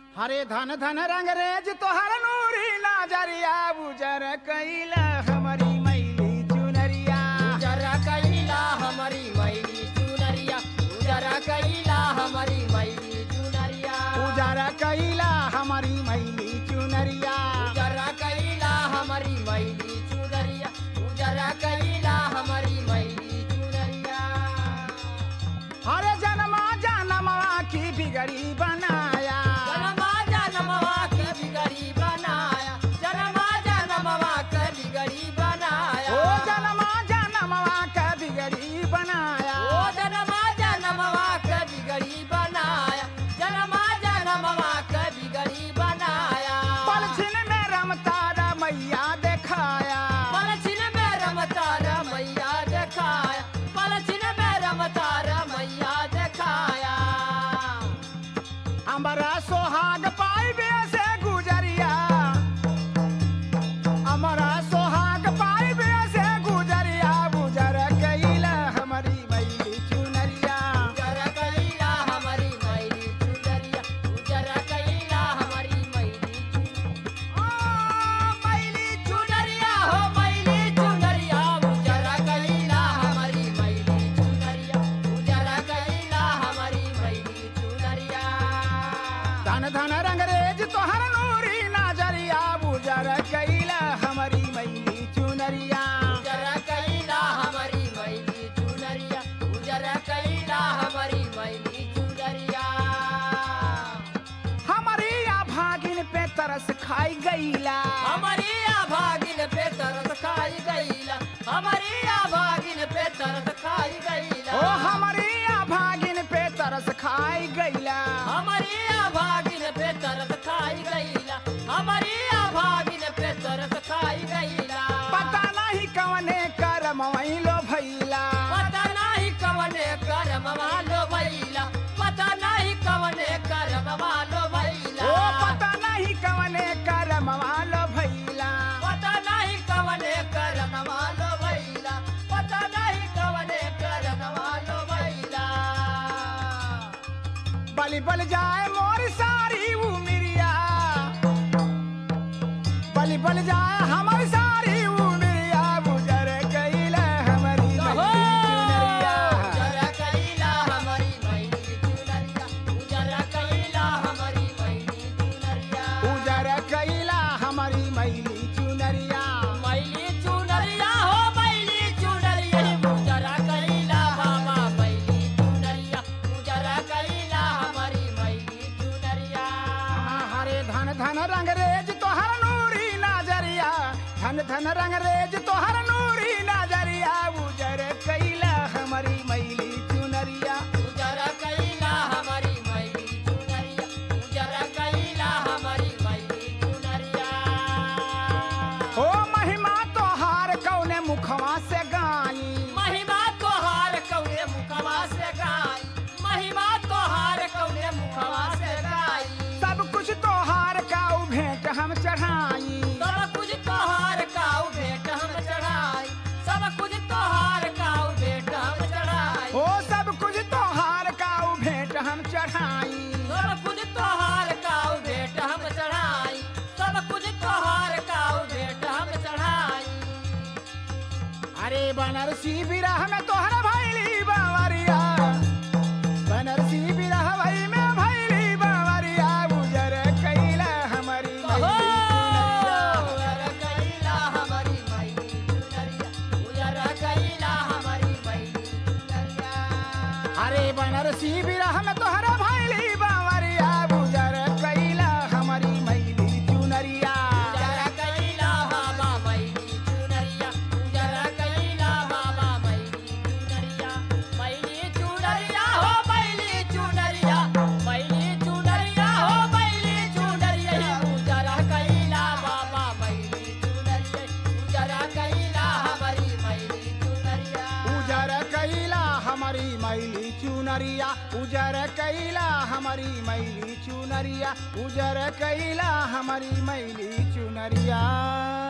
हरे धन धन रंगरेज तोहर नूरी नजरिया उजर कैला हमारी मैली चुनरिया उजर कैला हमारी मैली चुनरिया उजर कैला हमारी मैली चुनरिया उजर कैला हमारी मैली चुनरिया उजर कैला हमारी मैली चुनरिया उजर कैला हमारी मैली चुनरिया हरे जन्मा जन्मा की बिगड़ी बनाया जन्मा जन्मवा के बिगड़ी बनाया जन्मा जन्मवा के बिगड़ी बनाया ओ जन्मा जन्मा का बिगड़ी बनाया ओ जन्मा जन्मवा के बिगड़ी बनाया जन्मा जन्मवा के बिगड़ी बनाया पलछिन में रमतारा मैया दिखाया पलछिन में रमतारा मैया दिखाया पलछिन में रमतारा मैया दिखाया अमरा सोहाग पाई से गुजरिया अमरा सोहाग पाई से गुजरिया गुजर कैला हमारी मैली चुनरिया उजर कैला हमारी मैली चुनरिया उजर कैला हमारी मैली चुनरिया हो मैली चुनरिया उजर कैला हमारी मैली चुनरिया उजर कैला हमारी मैली चुनरिया धन धन रंगरेज तोहर नूरी नजरिया उजर कैला हमारी मैली चुनरिया उजर कैला हमारी मैली चुनरिया उजर कैला हमारी मैली चुनरिया हमारी भागिन पे तरस खाई गईला हमारी भागिन पे तरस खाई गईला हमारी भागिन पे तरस खाई गईला ओ हमारी भागिन पे तरस खाई गईला हमारी भागिन पे तरस खाई गईला हमारी भागिन पे तरस खाई गईला पता नहीं कवने करम लो भैला पता नहीं कवने कर्म वालो भैला पता नहीं कवने कर्म वालो भैला ओ पता नहीं कवने करम लो भैला पता नहीं कवने कर्म वालो भैला पता नहीं कवने कर्म वालो भैला बलि बल जाए मोर सारी उमिरिया बलि बल जाए हमारी सारी उमिरिया गुजर कैला हमारी मैली चुनरिया उजर कैला हमारी मैली चुनरिया उजर कैला हमारी मैली चुनरिया मैली चुनरिया हो मैली चुनरिया उजर कैला हमा मैली चुनरिया उजर कैला हमारी मैली चुनरिया हरे धन धन रंगरेज तोहर नूरी नजरिया धन धन रंगरेज तोहर नूरी नजरिया उजर कैला हमारी मैली चुनरिया उजर कैला हमारी मैली चुनरिया उजर कैला हमारी मैली चुनरिया ओ महिमा तोहार कौने मुखवा से गाई महिमा तोहार कौने मुखवा से गाई महिमा तोहार कौने मुखवा से गाई सब कुछ तोहार का उ भेंट हम चढ़ाई सब कुछ तोहार का भेंट हम चढ़ाई सब कुछ तोहार का भेंट हम चढ़ाई ओ सब कुछ तोहार का उ भेंट हम चढ़ाई सब कुछ तोहार का भेंट हम चढ़ाई सब कुछ तोहार का भेंट हम चढ़ाई अरे बनारसी बिरह में तोहरा भैली बावरिया बनारसी बिरह भई में भैली बावरिया गुजर कैला हमारी उजर कैला हमारी मैली चुनरिया उजर कैला हमारी मैली चुनरिया अरे बनारसी बिरह में तोहरा भैली बावरिया गुजर कैला हमारी मैली चुनरिया उजर कैला हमा मैली चुनरिया उजर कैला हमा मैली चुनरिया मैली चुनरिया हो मैली चुनरिया मैली चुनरिया हो मैली चुनरिया उजर कैला हमा मैली चुनरिया उजर कैला हमारी मैली चुनरिया उजर कैला हमारी मैली चुनरिया उजर कैला हमारी मैली चुनरिया उजर कैला हमारी मैली चुनरिया